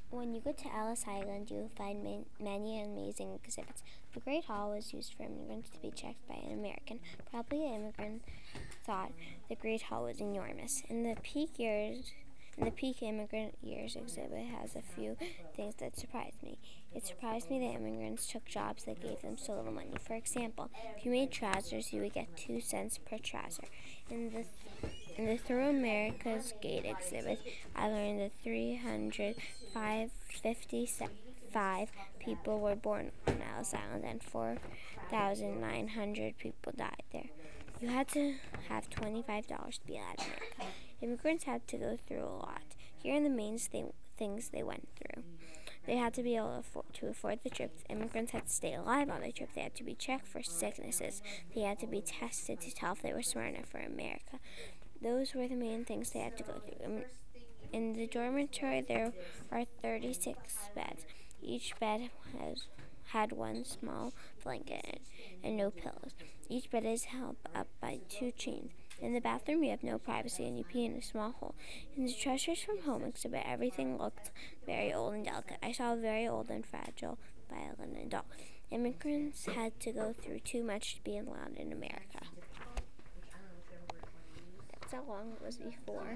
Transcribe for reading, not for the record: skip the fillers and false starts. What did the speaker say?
When you go to Ellis Island, you will find many amazing exhibits. The Great Hall was used for immigrants to be checked by an American. Probably an immigrant thought the Great Hall was enormous. In the Peak Immigrant Years exhibit has a few things that surprised me. It surprised me that immigrants took jobs that gave them so little money. For example, if you made trousers, you would get 2 cents per trouser. In the Through America's Gate exhibit, I learned that 355 people were born on Ellis Island and 4,900 people died there. You had to have $25 to be allowed in America. Immigrants had to go through a lot. Here are the main things they went through. They had to be able to afford the trip. Immigrants had to stay alive on the trip. They had to be checked for sicknesses. They had to be tested to tell if they were smart enough for America. Those were the main things they had to go through. In the dormitory, there are 36 beds. Each bed had one small blanket and no pillows. Each bed is held up by 2 chains. In the bathroom, you have no privacy and you pee in a small hole. In the Treasures from Home exhibit, everything looked very old and delicate. I saw a very old and fragile violin and doll. Immigrants had to go through too much to be allowed in America. That's how long it was before.